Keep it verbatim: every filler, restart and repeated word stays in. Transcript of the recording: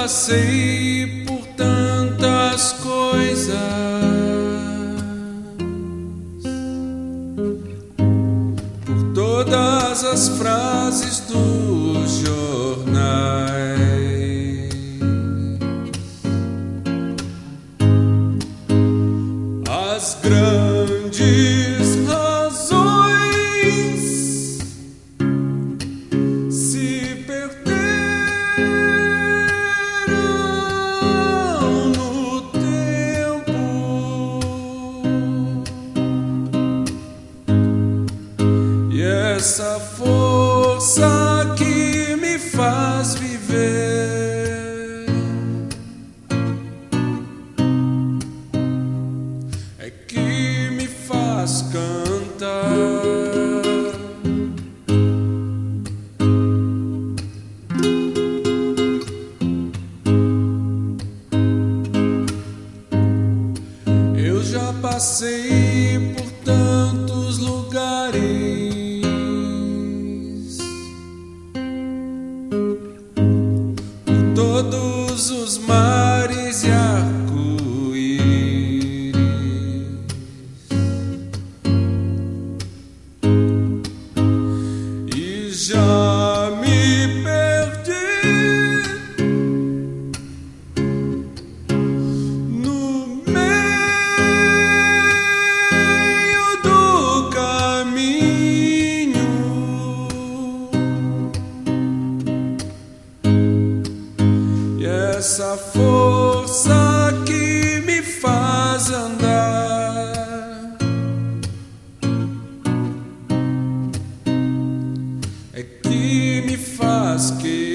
passei por tantas coisas, por todas as frases dos jornais, as grandes razões se perderam no tempo, e essa força que me faz viver é que me faz cantar. Eu já passei por tantos lugares, por todos os mares e arco-íris, e já me perdi no meio do caminho, e essa força que me faz andar é que me faz querer